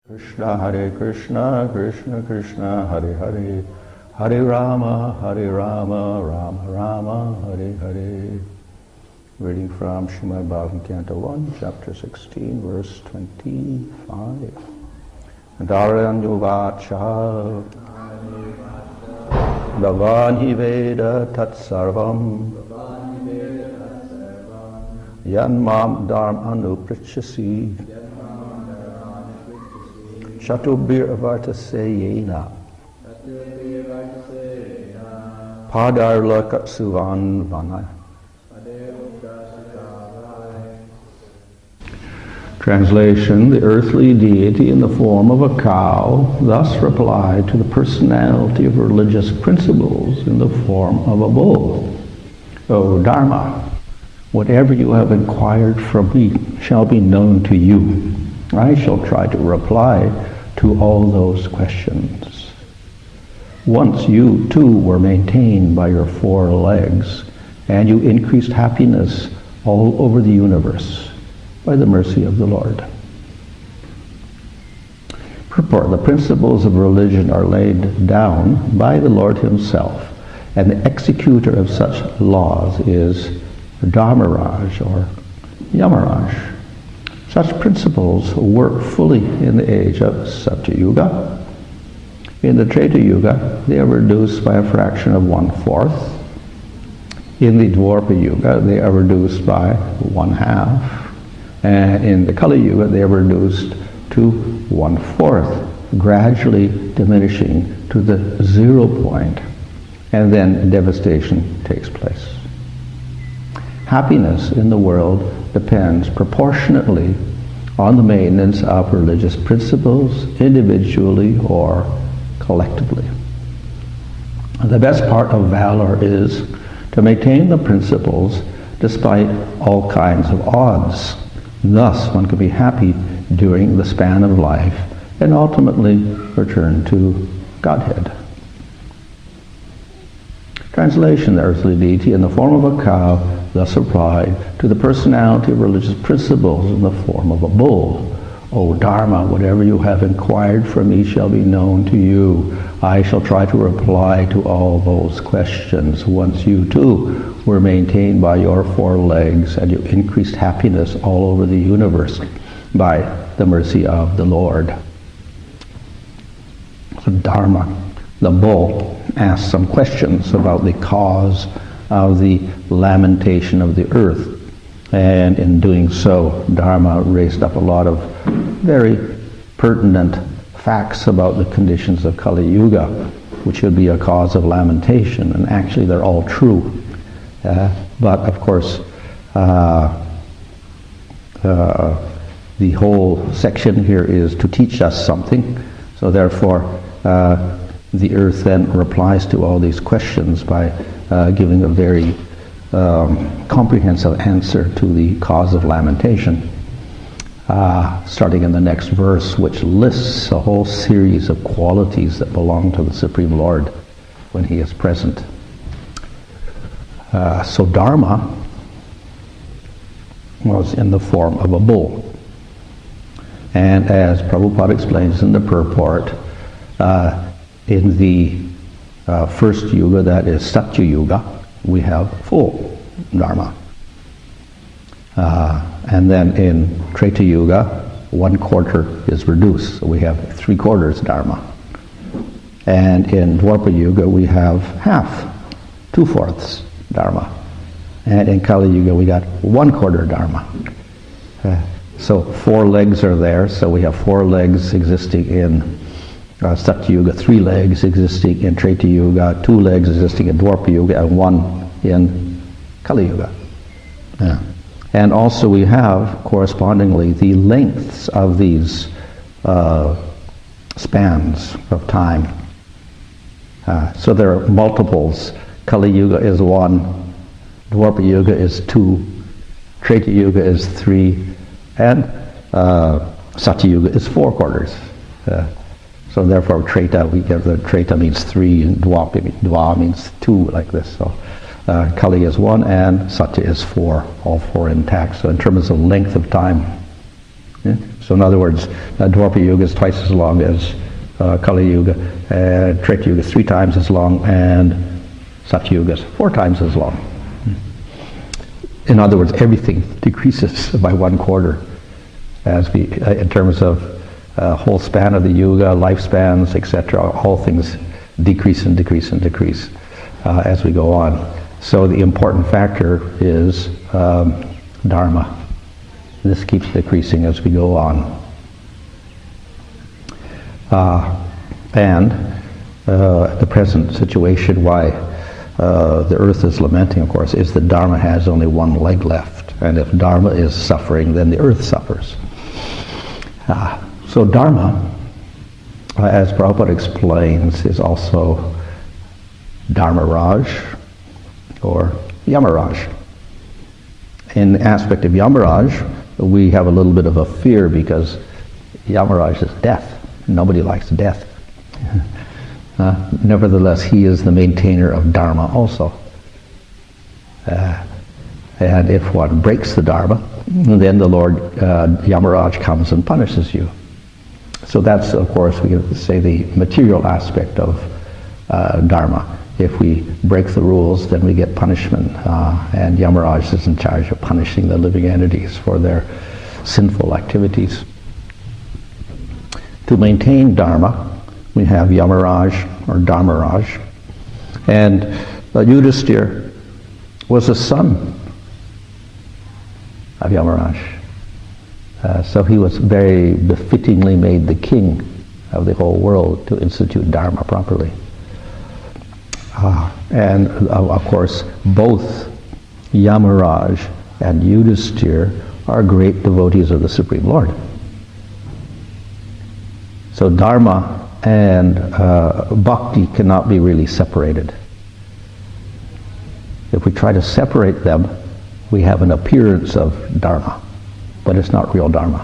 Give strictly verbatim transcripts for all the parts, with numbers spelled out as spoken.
Krishna Hare Krishna, Krishna Krishna, Hare Hare, Hare Rama, Hare Rama, Rama Rama, Hare Hare. Reading from Srimad Bhagavatam, Canto one, Chapter sixteen, verse twenty-five. Dharanyovacha Bhavan hi Veda tat sarvam Yan mam dharm anuprichyasi Shatubhir avartaseyena Padar loka suvan vana. Translation: The earthly deity in the form of a cow thus replied to the personality of religious principles in the form of a bull. O Dharma, whatever you have inquired from me shall be known to you. I shall try to reply to all those questions. Once you too were maintained by your four legs, and you increased happiness all over the universe by the mercy of the Lord. Purport: The principles of religion are laid down by the Lord himself, and the executor of such laws is Dharmaraj or Yamaraj. Such principles work fully in the age of Satyayuga. In the Treta Yuga, they are reduced by a fraction of one-fourth. In the Dwapara Yuga, they are reduced by one-half. And in the Kali Yuga, they are reduced to one-fourth, gradually diminishing to the zero point, and then devastation takes place. Happiness in the world depends proportionately on the maintenance of religious principles, individually or collectively. The best part of valor is to maintain the principles despite all kinds of odds. Thus, one can be happy during the span of life and ultimately return to Godhead. Translation: The earthly deity in the form of a cow thus replied to the personality of religious principles in the form of a bull. O Dharma, whatever you have inquired from me shall be known to you. I shall try to reply to all those questions. Once you too were maintained by your four legs, and you increased happiness all over the universe by the mercy of the Lord. So Dharma, the bull, asked some questions about the cause of the lamentation of the earth. And in doing so, Dharma raised up a lot of very pertinent facts about the conditions of Kali Yuga, which would be a cause of lamentation. And actually they're all true. Uh, but of course, uh, uh, the whole section here is to teach us something. So therefore, uh, the earth then replies to all these questions by uh, giving a very um, comprehensive answer to the cause of lamentation. Uh, starting in the next verse, which lists a whole series of qualities that belong to the Supreme Lord when he is present. Uh, so Dharma was in the form of a bull. And as Prabhupada explains in the purport, uh, in the uh, first yuga, that is Satya Yuga, we have full Dharma. Uh, and then in Treta Yuga, one quarter is reduced, so we have three quarters Dharma. And in Dwapara Yuga, we have half, two-fourths Dharma. And in Kali Yuga, we got one quarter Dharma. Uh, so four legs are there, so we have four legs existing in uh, Satya Yuga, three legs existing in Treta Yuga, two legs existing in Dwapara Yuga, and one in Kali Yuga. Yeah. And also we have, correspondingly, the lengths of these uh, spans of time. Uh, so there are multiples. Kali Yuga is one, Dwapara Yuga is two, Treta Yuga is three, and uh, Satya Yuga is four quarters. Uh, so therefore Treta, we get the Treta means three, and Dwapara Dwa means two, like this. So uh, Kali is one, and Satya is four, all four intact. So in terms of length of time, yeah, So in other words, uh, Dwapara Yuga is twice as long as uh, Kali Yuga, uh, Treta Yuga is three times as long, and Satya Yuga is four times as long. In other words, everything decreases by one quarter as we, uh, in terms of uh, whole span of the Yuga, lifespans, et cetera. All things decrease and decrease and decrease uh, as we go on. So the important factor is um, Dharma. This keeps decreasing as we go on. Uh, and uh, the present situation, why uh, the earth is lamenting, of course, is that Dharma has only one leg left. And if Dharma is suffering, then the earth suffers. Uh, so Dharma, uh, as Prabhupada explains, is also Dharmaraj or Yamaraj. In the aspect of Yamaraj, we have a little bit of a fear because Yamaraj is death. Nobody likes death. Uh, nevertheless, he is the maintainer of Dharma also. Uh, and if one breaks the Dharma, then the Lord uh, Yamaraj comes and punishes you. So that's, of course, we could say the material aspect of uh, Dharma. If we break the rules, then we get punishment, uh, and Yamaraj is in charge of punishing the living entities for their sinful activities. To maintain Dharma, we have Yamaraj or Dharmaraj, and uh, Yudhisthira was a son of Yamaraj. Uh, so he was very befittingly made the king of the whole world to institute Dharma properly. Uh, and uh, of course, both Yamaraj and Yudhisthira are great devotees of the Supreme Lord. So Dharma and uh, Bhakti cannot be really separated. If we try to separate them, we have an appearance of Dharma, but it's not real Dharma.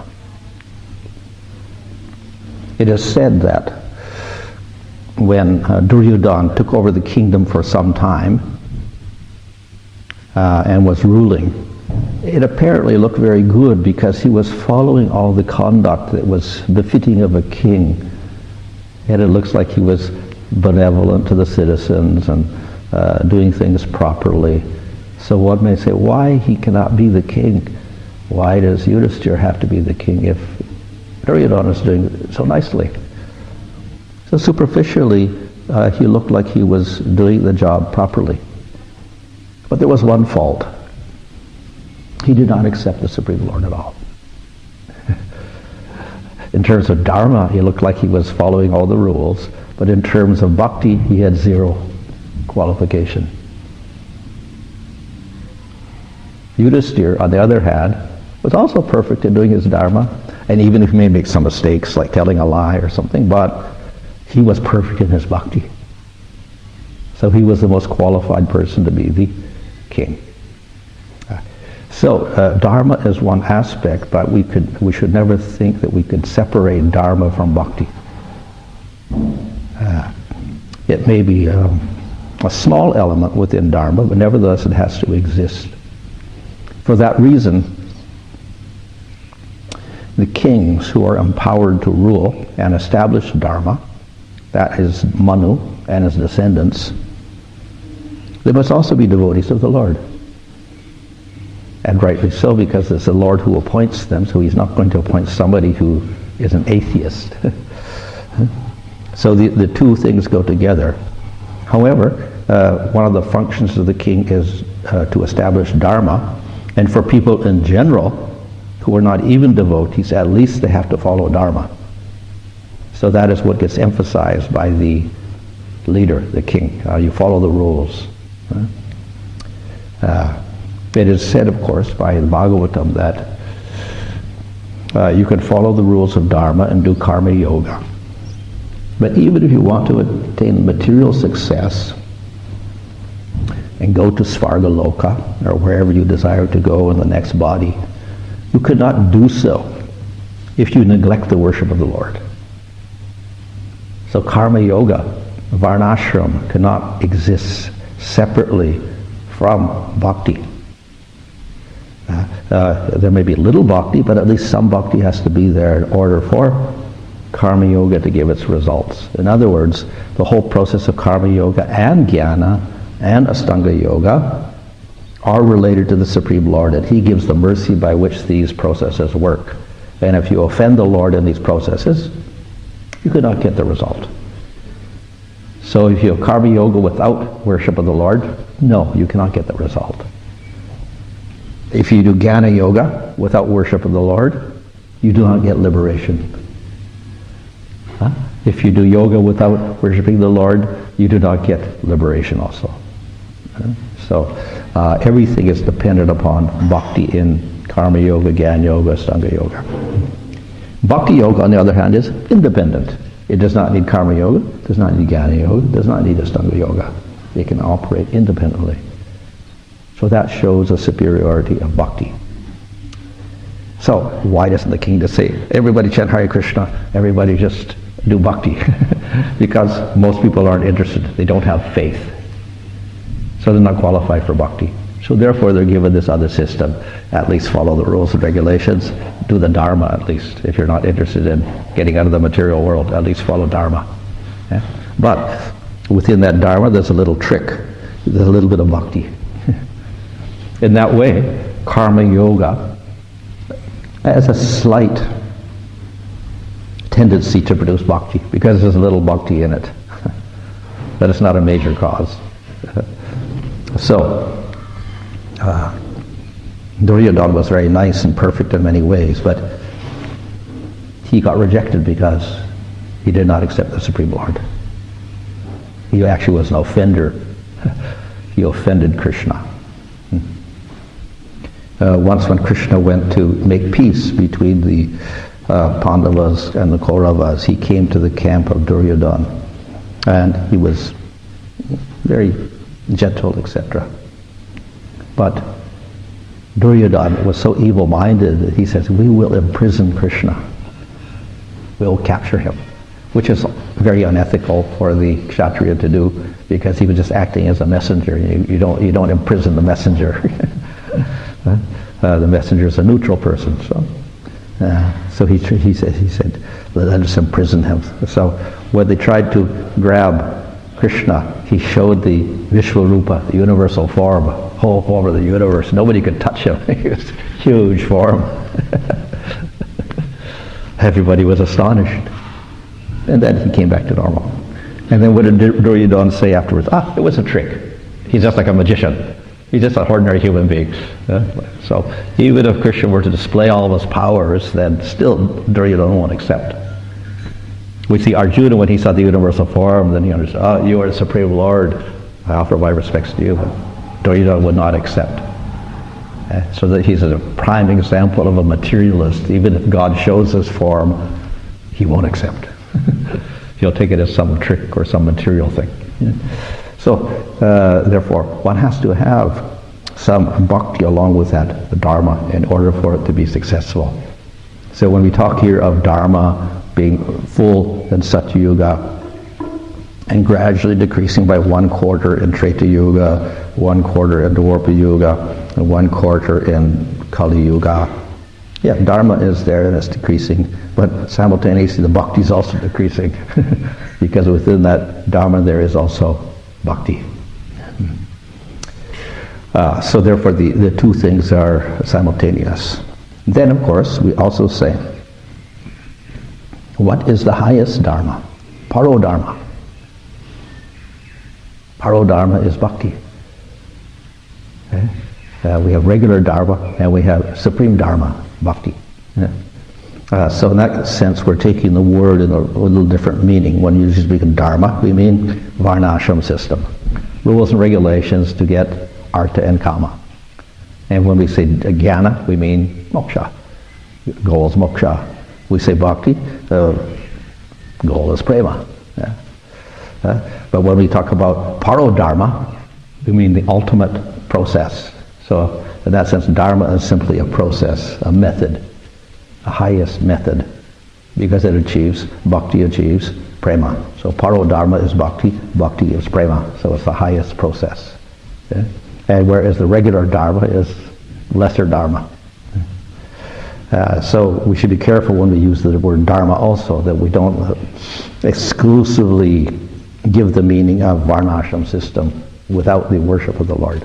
It is said that when uh, Duryodhana took over the kingdom for some time uh, and was ruling, it apparently looked very good because he was following all the conduct that was befitting of a king. And it looks like he was benevolent to the citizens and uh, doing things properly. So one may say, why he cannot be the king? Why does Yudhisthira have to be the king if Duryodhana is doing so nicely? So superficially, uh, he looked like he was doing the job properly. But there was one fault. He did not accept the Supreme Lord at all. In terms of Dharma, he looked like he was following all the rules, but in terms of Bhakti, he had zero qualification. Yudhisthira, on the other hand, was also perfect in doing his Dharma, and even if he may make some mistakes, like telling a lie or something, but he was perfect in his Bhakti. So he was the most qualified person to be the king. So uh, Dharma is one aspect, but we could we should never think that we could separate Dharma from Bhakti. Uh, it may be um, a small element within Dharma, but nevertheless it has to exist. For that reason, the kings who are empowered to rule and establish Dharma, that is Manu and his descendants, they must also be devotees of the Lord. And rightly so, because it's the Lord who appoints them, so he's not going to appoint somebody who is an atheist. So the, the two things go together. However, uh, one of the functions of the king is uh, to establish Dharma, and for people in general who are not even devotees, at least they have to follow Dharma. So that is what gets emphasized by the leader, the king. Uh, you follow the rules. Uh, It is said, of course, by the Bhagavatam that uh, you can follow the rules of Dharma and do karma yoga. But even if you want to attain material success and go to Svargaloka, or wherever you desire to go in the next body, you could not do so if you neglect the worship of the Lord. So karma yoga, varnashram, cannot exist separately from bhakti. Uh, uh, there may be little bhakti, but at least some bhakti has to be there in order for karma yoga to give its results. In other words, the whole process of karma yoga and jnana and astanga yoga are related to the Supreme Lord, and he gives the mercy by which these processes work. And if you offend the Lord in these processes, you cannot get the result. So if you have karma yoga without worship of the Lord, no, you cannot get the result. If you do jnana yoga without worship of the Lord, you do not get liberation. Huh? If you do yoga without worshiping the Lord, you do not get liberation also. Huh? So uh, everything is dependent upon bhakti in karma yoga, jnana yoga, astanga yoga. Bhakti yoga, on the other hand, is independent. It does not need karma yoga, does not need jnana yoga, does not need astanga yoga. It can operate independently. So that shows a superiority of bhakti. So why doesn't the king just say, everybody chant Hare Krishna, everybody just do bhakti? Because most people aren't interested. They don't have faith. So they're not qualified for bhakti. So therefore they're given this other system. At least follow the rules and regulations. Do the dharma at least. If you're not interested in getting out of the material world, at least follow dharma. Yeah? But within that dharma there's a little trick. There's a little bit of bhakti. In that way, karma yoga has a slight tendency to produce bhakti because there's a little bhakti in it. But it's not a major cause. So, uh, Duryodhana was very nice and perfect in many ways, but he got rejected because he did not accept the Supreme Lord. He actually was an offender. He offended Krishna. Uh, once when Krishna went to make peace between the uh, Pandavas and the Kauravas, he came to the camp of Duryodhana, and he was very gentle, et cetera. But Duryodhana was so evil-minded that he says, we will imprison Krishna. We'll capture him, which is very unethical for the Kshatriya to do, because he was just acting as a messenger. You, you don't you don't imprison the messenger. uh, the messenger is a neutral person. So, uh, so he he said he said let us imprison him. So when they tried to grab Krishna, he showed the Vishwarupa, the universal form, whole form of the universe. Nobody could touch him. He was huge form. Everybody was astonished. And then he came back to normal. And then what did Duryodhana say afterwards? Ah, it was a trick. He's just like a magician. He's just an ordinary human being. Uh, so even if Krishna were to display all of his powers, then still Duryodhana won't accept. We see Arjuna, when he saw the universal form, then he understood, oh, you are the Supreme Lord. I offer my respects to you. But Duryodhana would not accept. Uh, so that he's a prime example of a materialist. Even if God shows his form, he won't accept. He'll take it as some trick or some material thing. Yeah. So, uh, therefore, one has to have some bhakti along with that, the dharma, in order for it to be successful. So when we talk here of dharma being full in Satya Yuga and gradually decreasing by one quarter in Treta Yuga, one quarter in Dwapara Yuga, and one quarter in Kali Yuga, yeah, dharma is there and it's decreasing, but simultaneously the bhakti is also decreasing because within that dharma there is also bhakti. Uh, so therefore the, the two things are simultaneous. Then of course we also say, what is the highest dharma? Paro dharma. Paro dharma is bhakti. Okay? Uh, we have regular dharma and we have supreme dharma, bhakti. Yeah. Uh, so in that sense we're taking the word in a, a little different meaning. When you speak of dharma, we mean varnashram system. Rules and regulations to get artha and kama. And when we say jnana, we mean moksha. Goal is moksha. We say bhakti, the goal is prema. Yeah. Uh, but when we talk about paro dharma, we mean the ultimate process. So in that sense, dharma is simply a process, a method, a highest method, because it achieves, bhakti achieves prema. So paro dharma is bhakti, bhakti is prema. So it's the highest process. Yeah? And whereas the regular dharma is lesser dharma. Uh, so we should be careful when we use the word dharma also, that we don't uh, exclusively give the meaning of varnashram system without the worship of the Lord.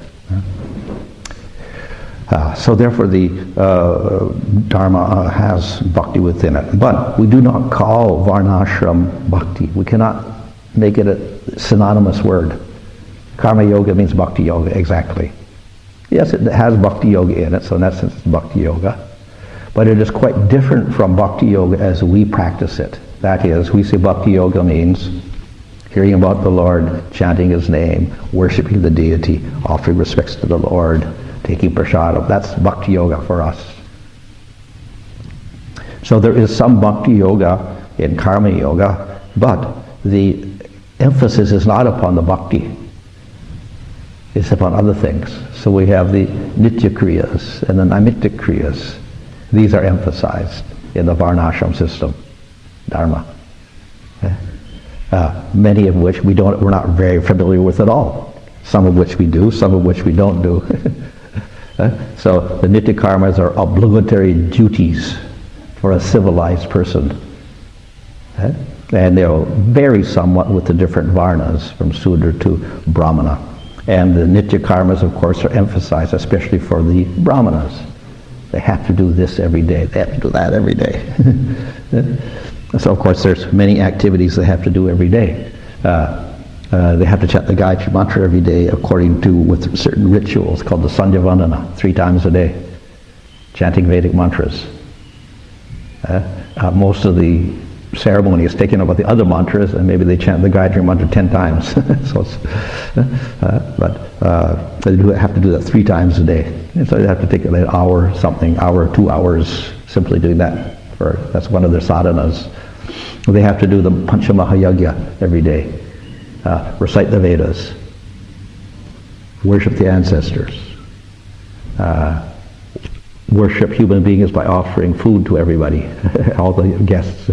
Uh, so therefore the uh, dharma uh, has bhakti within it. But we do not call varnashram bhakti. We cannot make it a synonymous word. Karma yoga means bhakti yoga, exactly. Yes, it has bhakti yoga in it, so in that sense it's bhakti yoga. But it is quite different from bhakti yoga as we practice it. That is, we say bhakti yoga means hearing about the Lord, chanting his name, worshipping the deity, offering respects to the Lord, taking prasadam. That's bhakti yoga for us. So there is some bhakti yoga in karma yoga, but the emphasis is not upon the bhakti. It's upon other things. So we have the nitya kriyas and the naimittik kriyas. These are emphasized in the varnashram system, dharma. Uh, many of which we don't, we're not very familiar with at all. Some of which we do, some of which we don't do. uh, so the nitya karmas are obligatory duties for a civilized person. Uh, and they'll vary somewhat with the different varnas, from Sudra to Brahmana. And the nitya karmas, of course, are emphasized, especially for the Brahmanas. They have to do this every day. They have to do that every day. So, of course, there's many activities they have to do every day. Uh, uh, they have to chant the Gayatri Mantra every day according to, with certain rituals called the Sandhya Vandana, three times a day, chanting Vedic mantras. Uh, uh, most of the ceremony is taken up with the other mantras, and maybe they chant the Gayatri Mantra ten times. so it's, uh, but uh, they do have to do that three times a day. And so they have to take an hour, something, hour, two hours, simply doing that. For, that's one of their sadhanas. They have to do the Panchamahayagya every day. Uh, recite the Vedas. Worship the ancestors. Uh, worship human beings by offering food to everybody, all the guests.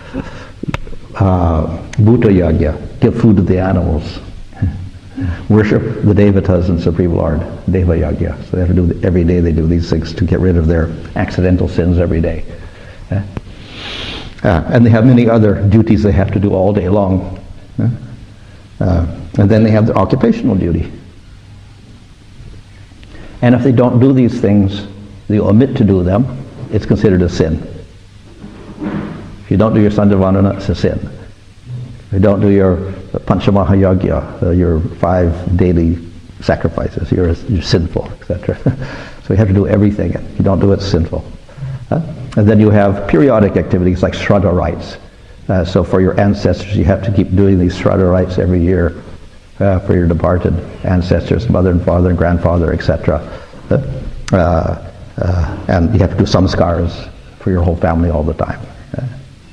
Uh, Bhuta Yagya, give food to the animals. Worship the Devatas and Supreme Lord, Deva Yagya. So they have to do, every day they do these things to get rid of their accidental sins every day. Uh, uh, and they have many other duties they have to do all day long. Uh, uh, and then they have their occupational duty. And if they don't do these things, they omit to do them, it's considered a sin. If you don't do your Sandhya Vandana, it's a sin. If you don't do your Panchamahayagya, uh, your five daily sacrifices, you're, you're sinful, et cetera. So you have to do everything. If you don't do it, it's sinful. Uh, and then you have periodic activities like Shraddha rites. Uh, so for your ancestors, you have to keep doing these Shraddha rites every year uh, for your departed ancestors, mother and father and grandfather, et cetera. Uh, uh, and you have to do samskars for your whole family all the time. Uh,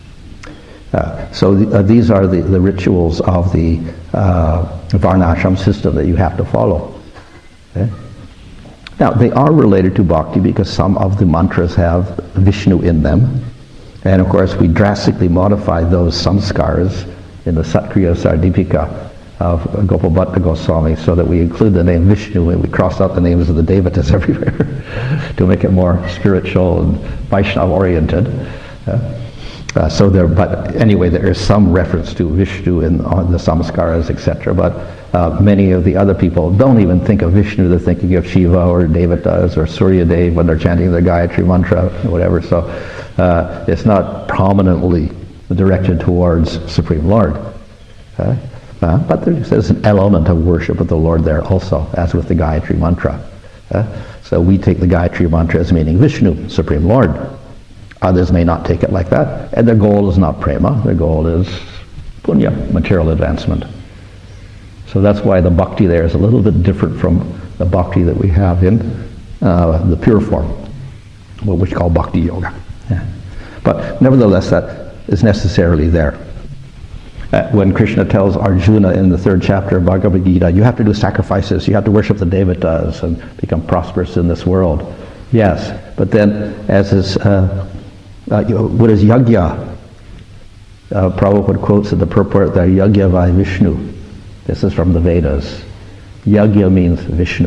uh, so the, uh, these are the, the rituals of the uh, varnashram system that you have to follow. Okay? Now, they are related to bhakti because some of the mantras have Vishnu in them. And of course, we drastically modified those samskars in the Satkriya Sardipika of Gopalbhatta Goswami so that we include the name Vishnu and we cross out the names of the Devatas everywhere to make it more spiritual and Vaishnava oriented. Uh, uh, so there, but anyway, there is some reference to Vishnu in uh, the samskaras, et cetera. But uh, many of the other people don't even think of Vishnu; they're thinking of Shiva or Devatas or Surya Dev when they're chanting the Gayatri Mantra or whatever. So uh, it's not prominently directed towards Supreme Lord. Uh, uh, but there's an element of worship of the Lord there also, as with the Gayatri Mantra. Uh, so we take the Gayatri Mantra as meaning Vishnu, Supreme Lord. Others may not take it like that, and their goal is not prema, their goal is punya, material advancement. So that's why the bhakti there is a little bit different from the bhakti that we have in uh, the pure form, what we call bhakti yoga. Yeah. But nevertheless, that is necessarily there. Uh, when Krishna tells Arjuna in the third chapter of Bhagavad Gita, you have to do sacrifices, you have to worship the Devatas and become prosperous in this world. Yes, but then as is, uh, uh, what is yagya? Uh, Prabhupada quotes in the purport there, yagya vai Vishnu. This is from the Vedas. Yagya means Vishnu.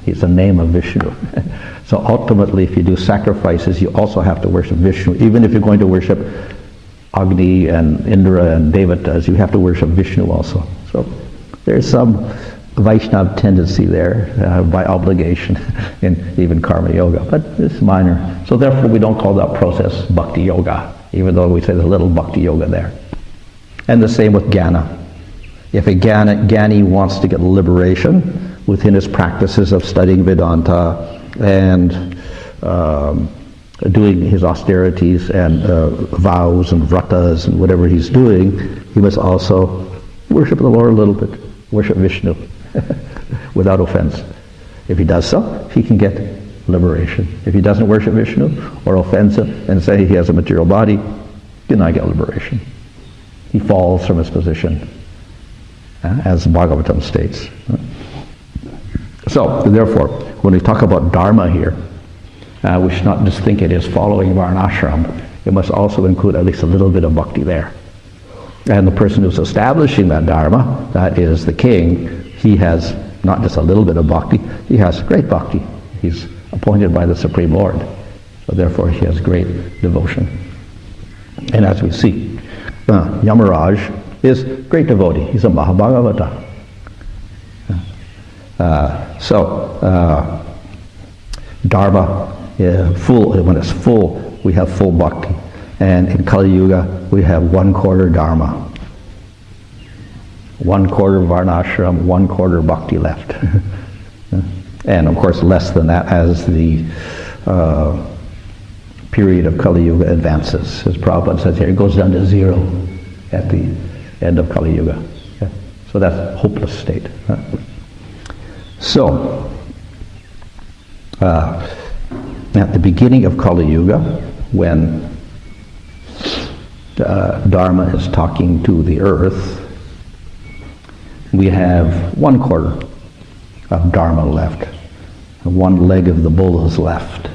He's the name of Vishnu. So ultimately, if you do sacrifices, you also have to worship Vishnu. Even if you're going to worship Agni and Indra and Devatas, you have to worship Vishnu also. So there's some Vaishnava tendency there uh, by obligation in even karma yoga, but it's minor. So therefore we don't call that process bhakti yoga, even though we say there's a little bhakti yoga there. And the same with jnana. If a jnana, jnani wants to get liberation within his practices of studying Vedanta and um, doing his austerities and uh, vows and vratas and whatever he's doing, he must also worship the Lord a little bit, worship Vishnu without offense. If he does so, he can get liberation. If he doesn't worship Vishnu or offends him and say he has a material body, he cannot get liberation. He falls from his position, uh, as Bhagavatam states. So, therefore, when we talk about Dharma here, uh, we should not just think it is following Varnashram. It must also include at least a little bit of bhakti there. And the person who's establishing that Dharma, that is the king, he has not just a little bit of bhakti, he has great bhakti. He's appointed by the Supreme Lord. So therefore he has great devotion. And as we see, uh, Yamaraj is great devotee. He's a Mahabhagavata. Uh, so, uh, Dharma, uh, full, when it's full, we have full bhakti. And in Kali Yuga, we have one quarter Dharma. One quarter Varnashram, one quarter bhakti left. And of course less than that as the uh, period of Kali Yuga advances. As Prabhupada says here, it goes down to zero at the end of Kali Yuga. Okay? So that's a hopeless state. Huh? So, uh, at the beginning of Kali Yuga, when uh, Dharma is talking to the earth, we have one quarter of Dharma left, and one leg of the bull is left.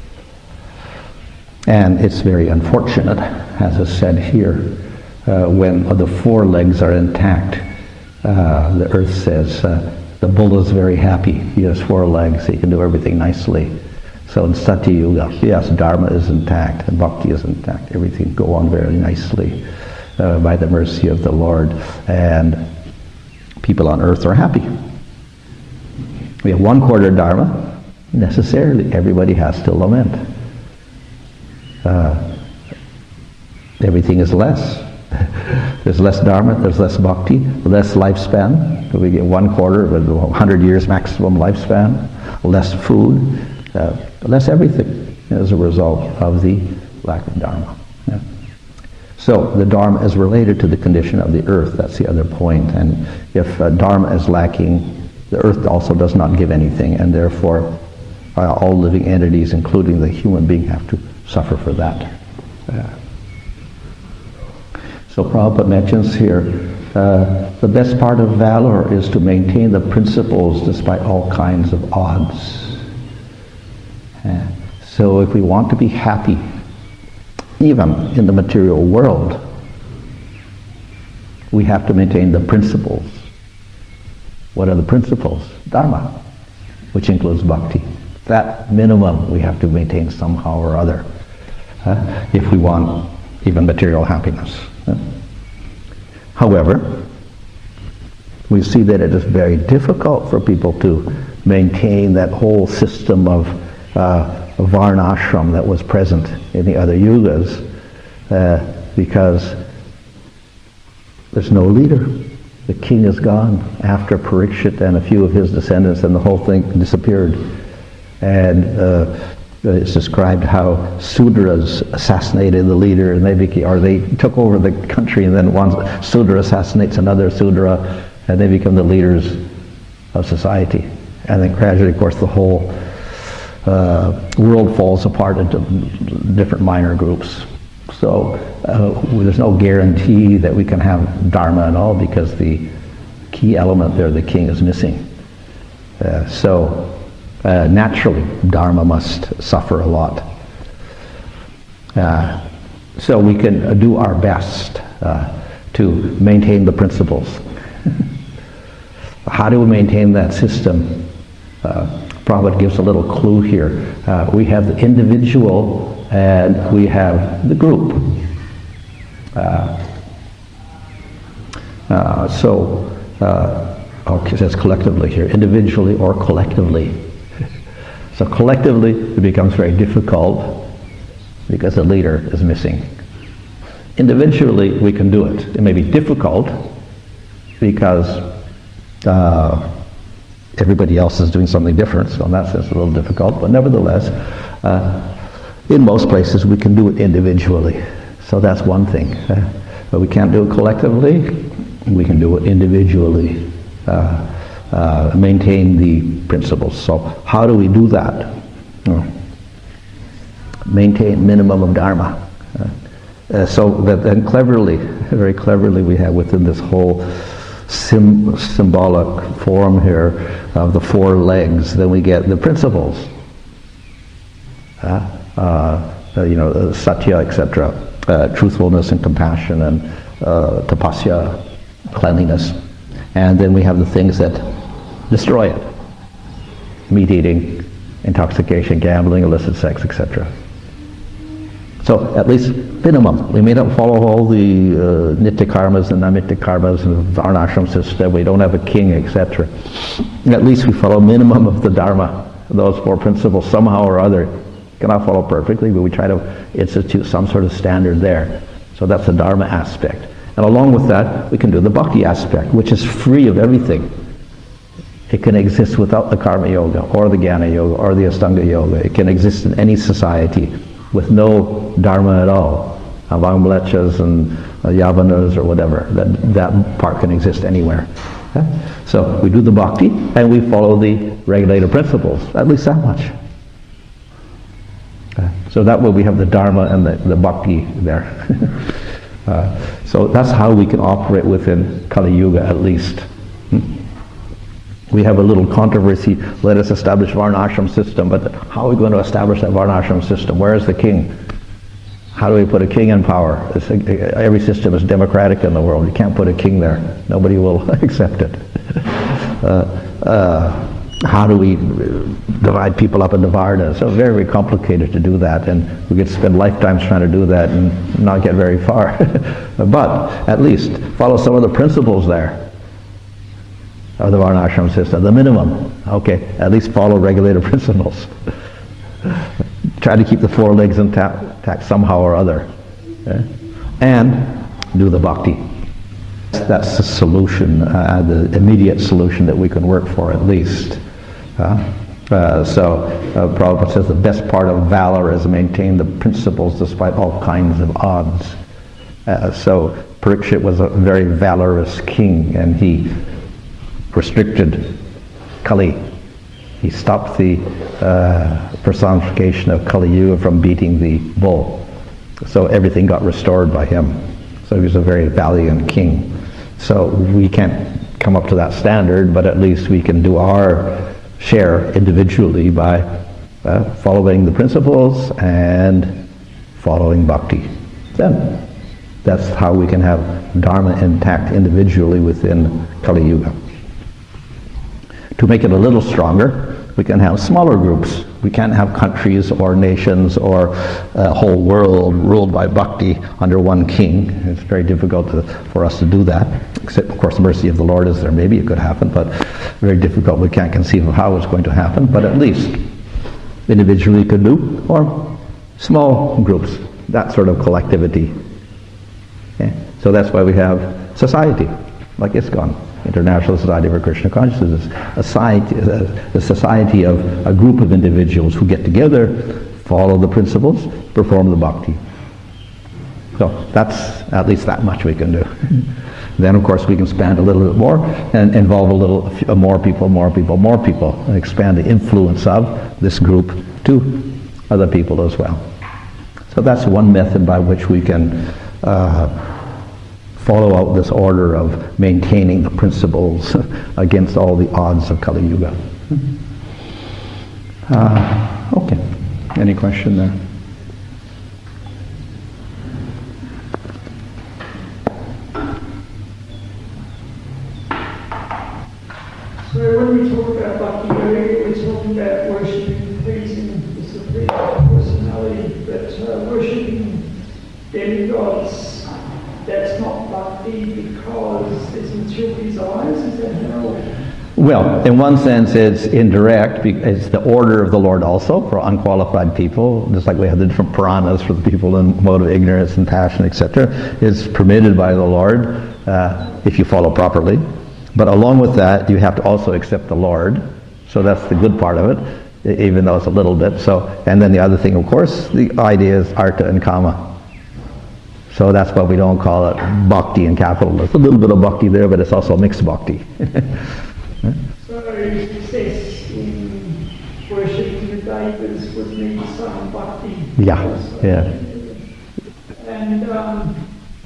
And it's very unfortunate, as is said here, uh, when the four legs are intact. Uh, the earth says, uh, the bull is very happy. He has four legs, he can do everything nicely. So in Satya Yuga, yes, Dharma is intact, and Bhakti is intact. Everything go on very nicely uh, by the mercy of the Lord. And people on earth are happy. We have one quarter Dharma, necessarily everybody has to lament. Uh, everything is less. There's less Dharma, there's less Bhakti, less lifespan. We get one quarter with one hundred years maximum lifespan, less food, uh, less everything as a result of the lack of Dharma. Yeah. So the Dharma is related to the condition of the earth. That's the other point. And if uh, Dharma is lacking, the earth also does not give anything, and therefore uh, all living entities, including the human being, have to suffer for that. Uh, so Prabhupada mentions here, uh, the best part of valor is to maintain the principles despite all kinds of odds. Uh, so if we want to be happy, even in the material world, we have to maintain the principles. What are the principles? Dharma, which includes bhakti. That minimum we have to maintain somehow or other uh, if we want even material happiness. Uh. However, we see that it is very difficult for people to maintain that whole system of uh, varnashram that was present in the other yugas uh, because there's no leader. The king is gone after Parikshit and a few of his descendants, and the whole thing disappeared. And uh, it's described how Sudras assassinated the leader, and they became, or they took over the country, and then one Sudra assassinates another Sudra, and they become the leaders of society. And then gradually, of course, the whole uh, world falls apart into different minor groups. So uh, there's no guarantee that we can have Dharma at all, because the key element there, the king, is missing. Uh, so uh, naturally, Dharma must suffer a lot. Uh, so we can uh, do our best uh, to maintain the principles. How do we maintain that system? Uh, Prabhupada gives a little clue here. Uh, we have the individual and we have the group. Uh, uh, so, uh, okay, it says collectively here, individually or collectively. So collectively, it becomes very difficult because the leader is missing. Individually, we can do it. It may be difficult because uh, everybody else is doing something different, so in that sense it's a little difficult, but nevertheless, uh, in most places we can do it individually. So that's one thing. Uh, but we can't do it collectively, we can do it individually. Uh, uh, maintain the principles. So how do we do that? Uh, maintain minimum of Dharma. Uh, uh, so that then cleverly, very cleverly we have within this whole sim- symbolic form here of the four legs, then we get the principles. Uh, uh, you know, uh, satya, et cetera, uh, truthfulness and compassion and uh, tapasya, cleanliness. And then we have the things that destroy it. Meat eating, intoxication, gambling, illicit sex, et cetera. So at least minimum. We may not follow all the uh, nitya karmas and namitta karmas and the varnashram system. We don't have a king, et cetera. At least we follow minimum of the Dharma, those four principles somehow or other. Cannot follow perfectly, but we try to institute some sort of standard there. So that's the Dharma aspect. And along with that, we can do the bhakti aspect, which is free of everything. It can exist without the karma yoga, or the jnana yoga, or the astanga yoga. It can exist in any society with no dharma at all. Avamlechas and uh, yavanas or whatever. That, that part can exist anywhere. Okay? So we do the bhakti, and we follow the regulative principles. At least that much. Okay? So that way we have the dharma and the, the bhakti there. uh, so that's how we can operate within Kali Yuga at least. Hmm? We have a little controversy, let us establish Varnashram system, but how are we going to establish that Varnashram system? Where is the king? How do we put a king in power? It's, every system is democratic in the world. You can't put a king there. Nobody will accept it. Uh, uh, how do we divide people up into Varnas? So very, very complicated to do that, and we could spend lifetimes trying to do that and not get very far. But at least follow some of the principles there of the Varnashram system, the minimum. Okay, at least follow regulative principles. Try to keep the four legs intact somehow or other. Okay? And do the bhakti. That's the solution, uh, the immediate solution that we can work for at least. Uh, uh, so uh, Prabhupada says the best part of valor is to maintain the principles despite all kinds of odds. Uh, so Parikshit was a very valorous king, and he restricted Kali. He stopped the uh, personification of Kali Yuga from beating the bull. So everything got restored by him. So he was a very valiant king. So we can't come up to that standard, but at least we can do our share individually by uh, following the principles and following bhakti. Then that's how we can have Dharma intact individually within Kali Yuga. To make it a little stronger, we can have smaller groups. We can't have countries or nations or a whole world ruled by bhakti under one king. It's very difficult to, for us to do that. Except, of course, the mercy of the Lord is there. Maybe it could happen, but very difficult. We can't conceive of how it's going to happen. But at least individually could do, or small groups, that sort of collectivity. Okay? So that's why we have society, like ISKCON. International Society for Krishna Consciousness, a society, a society of a group of individuals who get together, follow the principles, perform the bhakti. So that's at least that much we can do. Then of course we can expand a little bit more and involve a little more people, more people, more people, and expand the influence of this group to other people as well. So that's one method by which we can uh, follow out this order of maintaining the principles against all the odds of Kali Yuga. Uh, okay. Any question there? So when we talk about bhakti yoga, we're talking about worshipping, pleasing the Supreme Personality, but uh, worshipping demigods, that's not bhakti because there's material desires, is that how? Well, in one sense it's indirect, it's the order of the Lord also for unqualified people, just like we have the different puranas for the people in mode of ignorance and passion, et cetera. It's permitted by the Lord uh, if you follow properly. But along with that, you have to also accept the Lord. So that's the good part of it, even though it's a little bit. So, and then the other thing, of course, the idea is artha and kama. So that's why we don't call it bhakti in capital. There's a little bit of bhakti there, but it's also mixed bhakti. So success in worshipping the devas would need some bhakti. Yeah, also. yeah. And um,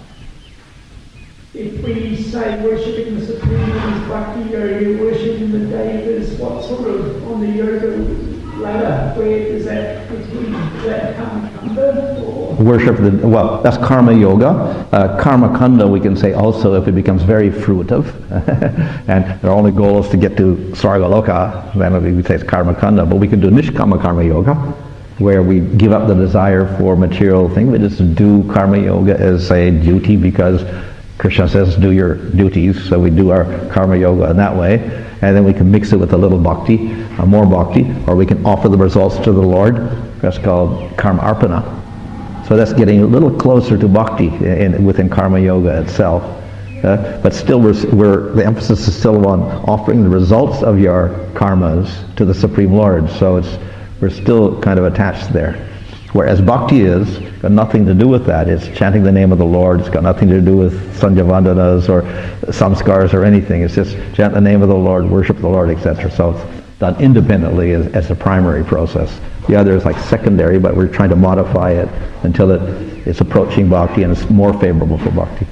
if we say worshipping the Supreme is bhakti yoga, worshipping the devas, what sort of, on the yoga ladder, where does that begin? Does that karma kanda? Or? Worship the, well, that's karma yoga. Uh, karma kanda, we can say also if it becomes very fruitive, and our only goal is to get to Sargaloka, then we say it's karma kanda. But we can do nishkama karma yoga, where we give up the desire for material things. We just do karma yoga as a duty because Krishna says do your duties, so we do our karma yoga in that way, and then we can mix it with a little bhakti, uh, more bhakti, or we can offer the results to the Lord. That's called karma arpana. So that's getting a little closer to bhakti in, within karma yoga itself. Uh, but still, we're, we're, the emphasis is still on offering the results of your karmas to the Supreme Lord. So it's we're still kind of attached there. Whereas bhakti is got nothing to do with that. It's chanting the name of the Lord. It's got nothing to do with sanjavandanas or samskars or anything. It's just chant the name of the Lord, worship the Lord, et cetera. So it's done independently as, as a primary process. The other is like secondary, but we're trying to modify it until it, it's approaching bhakti and it's more favorable for bhakti.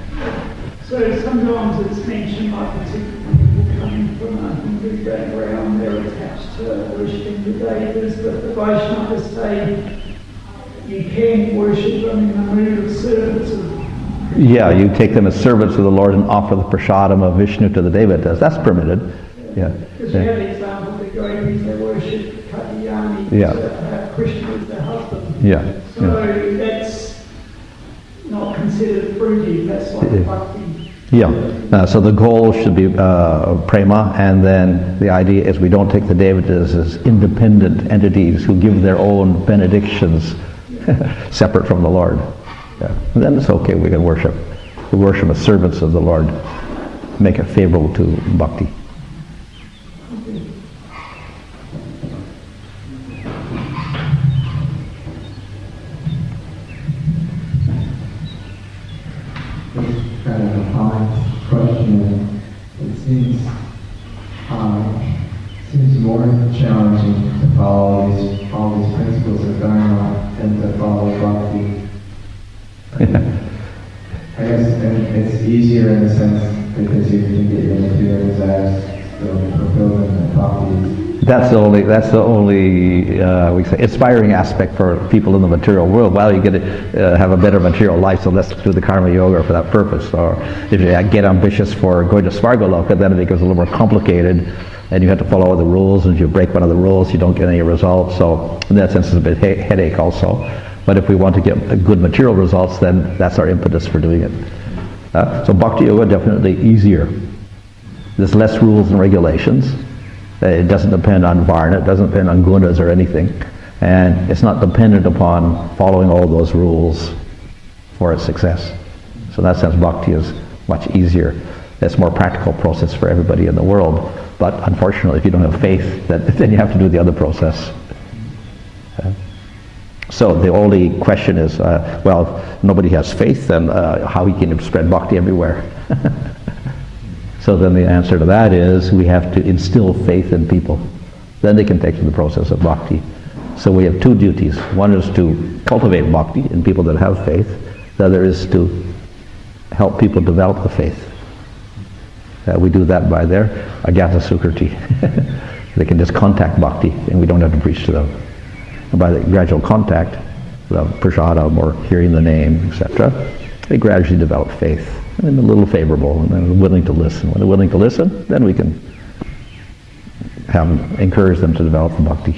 So sometimes it's mentioned, like particularly people coming from a Hindu background, they're attached to worshipping the devas, but the Vaishnavas say you can worship them in the mood of service of... Yeah, you take them as servants of the Lord and offer the prasadam of Vishnu to the devatas. That's permitted. Yeah. Because yeah. you have the example of the gopis, they worship Katyayani, yeah. to have Krishna as their husband. Yeah. So yeah. that's not considered fruity, that's like yeah. bhakti. Yeah, uh, so the goal should be uh, prema, and then the idea is we don't take the devatas as independent entities who give their own benedictions separate from the Lord. Yeah. And then it's okay, we can worship. We worship as servants of the Lord, make it favorable to bhakti. Kind of a common question. It seems um, seems more challenging to follow these all these principles of Dharma than to follow bhakti. I guess and it's easier in the sense because you can get your material desires still fulfilled in bhakti. That's the only, that's the only uh, we say, inspiring aspect for people in the material world. Well, you get to uh, have a better material life, so let's do the karma yoga for that purpose. Or if you get ambitious for going to Svargaloka, then it becomes a little more complicated, and you have to follow all the rules, and if you break one of the rules, you don't get any results. So in that sense, it's a bit he- headache also. But if we want to get good material results, then that's our impetus for doing it. Uh, so bhakti yoga definitely easier. There's less rules and regulations. It doesn't depend on varna, it doesn't depend on gunas or anything. And it's not dependent upon following all those rules for its success. So in that sense, bhakti is much easier. It's a more practical process for everybody in the world. But unfortunately, if you don't have faith, then, then you have to do the other process. Uh, so the only question is, uh, well, if nobody has faith, then uh, how he can spread bhakti everywhere? So then the answer to that is we have to instill faith in people. Then they can take to the process of bhakti. So we have two duties. One is to cultivate bhakti in people that have faith. The other is to help people develop the faith. Uh, we do that by their agyata sukriti. They can just contact bhakti and we don't have to preach to them. And by the gradual contact, the prasadam or hearing the name, et cetera, they gradually develop faith. And then a little favorable, and then willing to listen. When they're willing to listen, then we can have encouraged them to develop the bhakti.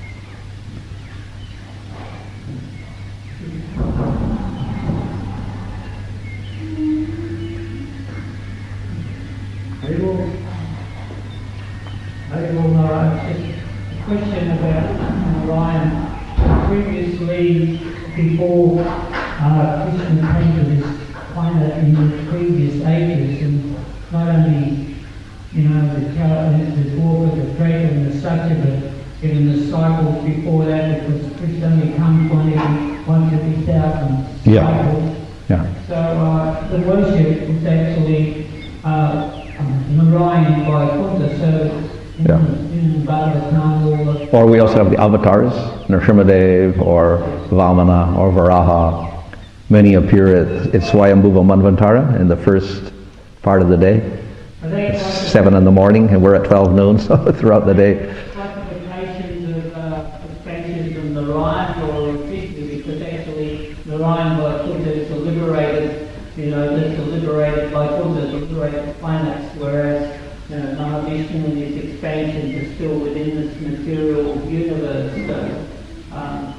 Question about Narayan. Previously, before uh, Krishna came to this planet in the previous ages, and not only, you know, the the Dwarka, the Treta, and the Satya, but even the cycles before that, because Krishna only comes one every once every thousand Yeah. cycles. Yeah. So uh, the worship is actually uh, Narayan by Kunta, so Yeah. in Bhagavatam, Or we also have the avatars, Nrsimhadev or Vamana or Varaha. Many appear at, at Swayambhuva Manvantara in the first part of the day. It's seven in the morning and we're at twelve noon, so throughout the day. classifications of uh, expansions of Narayan or Krishna, because actually Narayan by Kunta is the liberated, you know, that's the liberated by Kunta, the liberated planets, whereas you know, Mahavishnu and his expansions are still within this material universe. So, um,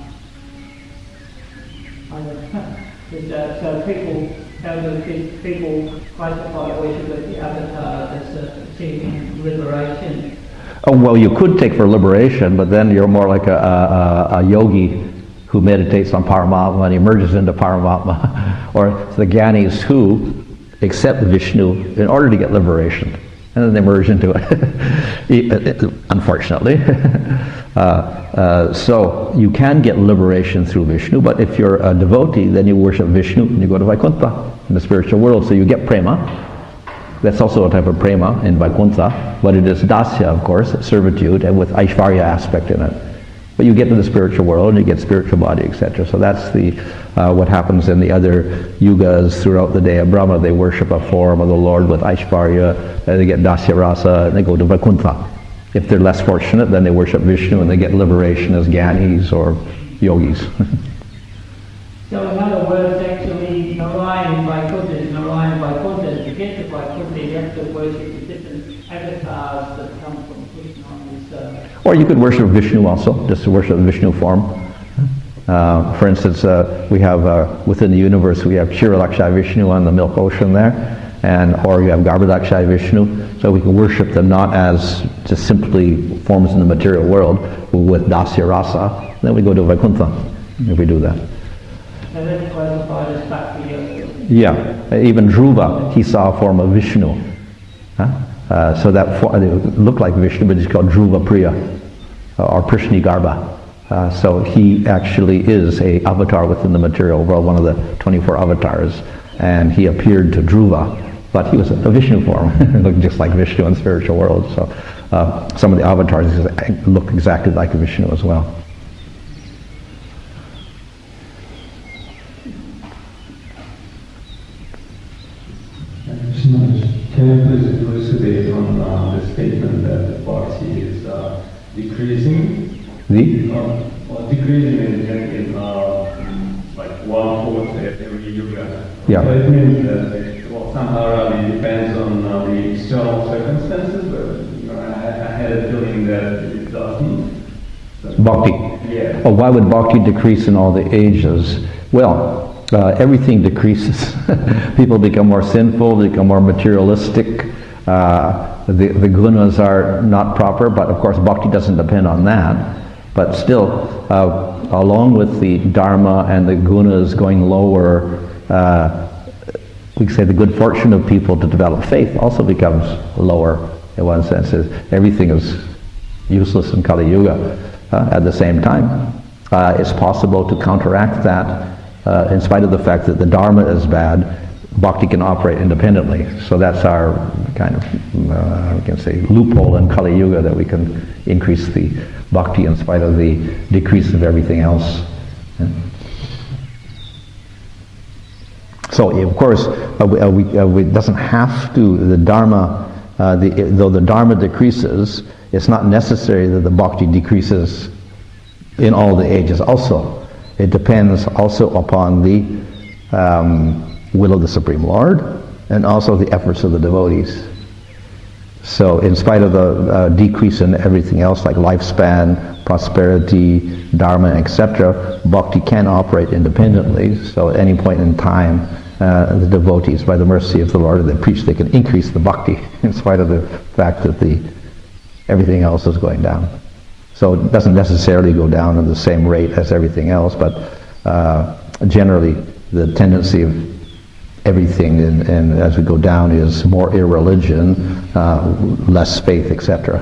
I don't know. But, uh, so people, how do people classify worship of the avatar as uh, achieving liberation? Oh, well, you could take for liberation, but then you're more like a, a, a yogi who meditates on Paramatma and emerges into Paramatma, or the Gyanis who accept Vishnu in order to get liberation. And then they merge into it, unfortunately. uh, uh, so you can get liberation through Vishnu, but if you're a devotee, then you worship Vishnu and you go to Vaikuntha in the spiritual world. So you get prema. That's also a type of prema in Vaikuntha, but it is dasya, of course, servitude, and with Aishvarya aspect in it. But you get to the spiritual world and you get spiritual body, et cetera. So that's the uh, what happens in the other yugas throughout the day of Brahma. They worship a form of the Lord with Aishvarya, and they get dasya rasa, and they go to Vaikuntha. If they're less fortunate, then they worship Vishnu and they get liberation as Gyanis or yogis. So in other words, actually, Narayan Vaikuntha is Narayan Vaikuntha. To get to Vaikuntha, you have to worship the different avatars that come from Krishna on this uh, Or you could worship Vishnu also, just to worship the Vishnu form. Uh, for instance, uh, we have, uh, within the universe, we have Kshiralaksha Vishnu on the milk ocean there, and or you have Garbhadaksha Vishnu, so we can worship them not as just simply forms in the material world, but with Dasya Rasa. Then we go to Vaikuntha, if we do that. So that's classified as Bhakti Yoga. Yeah, even Dhruva, he saw a form of Vishnu. Huh? Uh, so that for, it looked like Vishnu, but it's called Dhruva Priya, uh, or Prishni Garbha. Uh, so he actually is a avatar within the material world, one of the twenty-four avatars, and he appeared to Dhruva, but he was a Vishnu form, looked just like Vishnu in the spiritual world. So uh, some of the avatars look exactly like Vishnu as well. Can you please elucidate on uh, the statement that bhakti is uh, decreasing? The? Uh, well, decreasing in, in uh, like one fourth every yuga. Yeah. So it means that it well, somehow really depends on uh, the external circumstances, but you know, I, I had a feeling that it doesn't. So, Bhakti. Yeah. Oh, why would bhakti decrease in all the ages? Well, Uh, everything decreases. People become more sinful, they become more materialistic. Uh, the, the gunas are not proper, but of course bhakti doesn't depend on that. But still, uh, along with the dharma and the gunas going lower, uh, we can say the good fortune of people to develop faith also becomes lower in one sense. Everything is useless in Kali Yuga. Uh, at the same time, uh, it's possible to counteract that. Uh, in spite of the fact that the dharma is bad, bhakti can operate independently. So that's our kind of, uh, we can say, loophole in Kali Yuga, that we can increase the bhakti in spite of the decrease of everything else. Yeah. So of course, uh, we, uh, we, uh, it doesn't have to, the dharma, uh, the, though the dharma decreases, it's not necessary that the bhakti decreases in all the ages also. It depends also upon the um, will of the Supreme Lord and also the efforts of the devotees. So in spite of the uh, decrease in everything else like lifespan, prosperity, dharma, et cetera, bhakti can operate independently. So at any point in time, uh, the devotees, by the mercy of the Lord, they preach, they can increase the bhakti in spite of the fact that the everything else is going down. So it doesn't necessarily go down at the same rate as everything else, but uh, generally the tendency of everything, and, and as we go down, is more irreligion, uh, less faith, et cetera.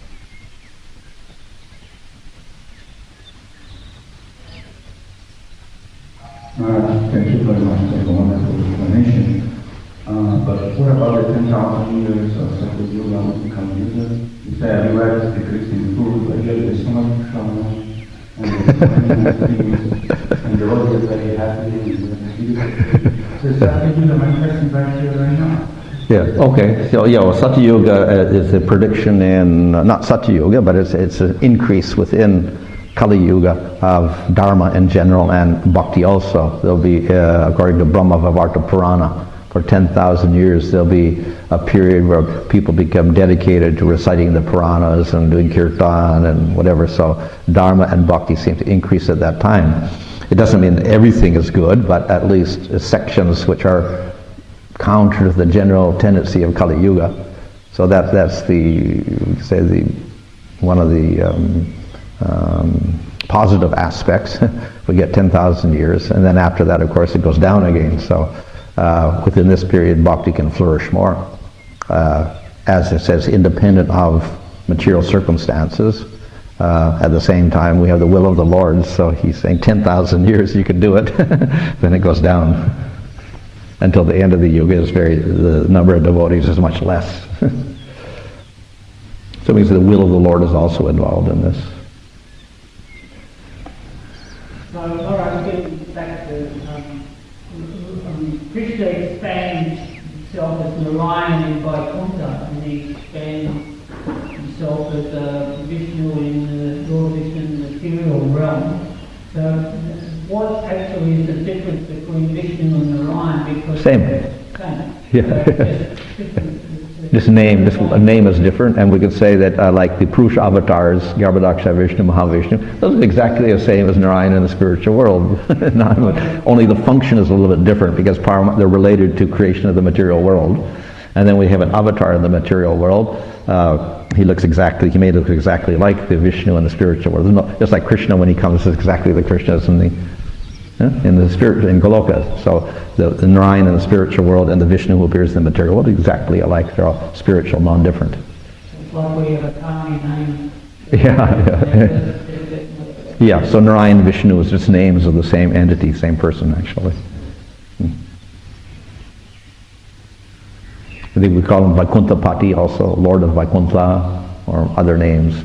Uh, thank you very much for the wonderful explanation. Uh, but what about the ten thousand years of Sacred Yoga would become useless? You say everywhere is decreasing food, but here there's so much trauma, and there's so many things, and the world is very happy. So is Sacred Yoga manifesting right here, right now? Yeah, okay. So, yeah, well, Satya Yoga is a prediction in, uh, not Satya Yoga, but it's, it's an increase within Kali Yuga of Dharma in general and Bhakti also. There'll be, uh, according to Brahma Vivarta Purana, for ten thousand years there'll be a period where people become dedicated to reciting the Puranas and doing Kirtan and whatever. So Dharma and Bhakti seem to increase at that time. It doesn't mean that everything is good, but at least sections which are counter to the general tendency of Kali Yuga. So that that's the, say, the one of the um, um, positive aspects. We get ten thousand years, and then after that, of course, it goes down again. So uh, within this period, Bhakti can flourish more, uh, as it says, independent of material circumstances. Uh, at the same time, we have the will of the Lord, so he's saying ten thousand years you can do it, then it goes down. Until the end of the Yuga, is very, the number of devotees is much less. So it means the will of the Lord is also involved in this. So, all right, getting back to um, um, Krishna expands himself as Narayan in Vaikuntha, and he expands himself as uh, Vishnu in the Lord Vishnu in the material realm. So, what actually is the difference between Vishnu and Narayan? Because Same. Same. Yeah. This name, this name is different, and we could say that uh, like the Purusha avatars, Garbhodakashayi Vishnu, Mahavishnu, those are exactly the same as Narayan in the spiritual world. Only the function is a little bit different because they're related to creation of the material world. And then we have an avatar in the material world. Uh, he looks exactly, he may look exactly like the Vishnu in the spiritual world. No, just like Krishna when he comes is exactly the Krishna in the in the spirit, in Goloka. So the, the Narayan in the spiritual world and the Vishnu who appears in the material world are exactly alike. They're all spiritual, non-different. It's like we have a Kali name. Yeah, yeah. Yeah, so Narayan and Vishnu is just names of the same entity, same person actually. Hmm. I think we call him Vaikuntapati also, Lord of Vaikuntha, or other names.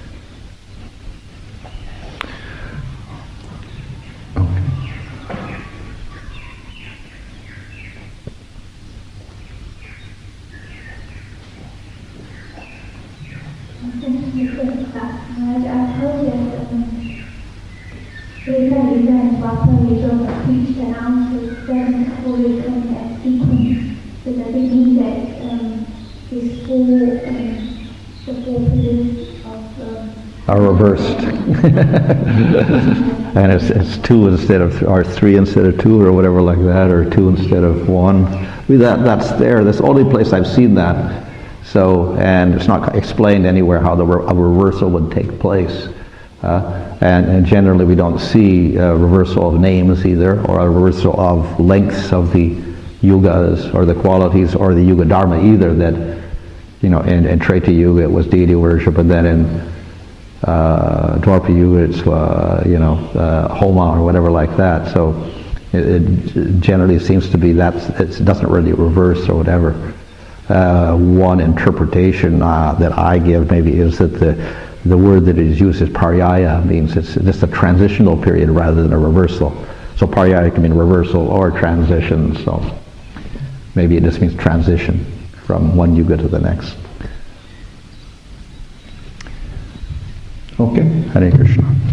Are reversed. And it's, it's two instead of, or three instead of two, or whatever like that, or two instead of one. I mean, that, that's there. That's the only place I've seen that. So, and it's not explained anywhere how the re- a reversal would take place. Uh, and, and generally we don't see a reversal of names either, or a reversal of lengths of the yugas, or the qualities, or the yuga dharma either, that, you know, in, in Treta Yuga it was deity worship, and then in Uh, Dwapara Yuga, it's uh, you know uh, Homa or whatever like that. So it, it generally seems to be that it doesn't really reverse or whatever. Uh, one interpretation uh, that I give maybe is that the the word that is used as paryaya means it's just a transitional period rather than a reversal. So paryaya can mean reversal or transition. So maybe it just means transition from one yuga to the next. Okay, Hare Krishna.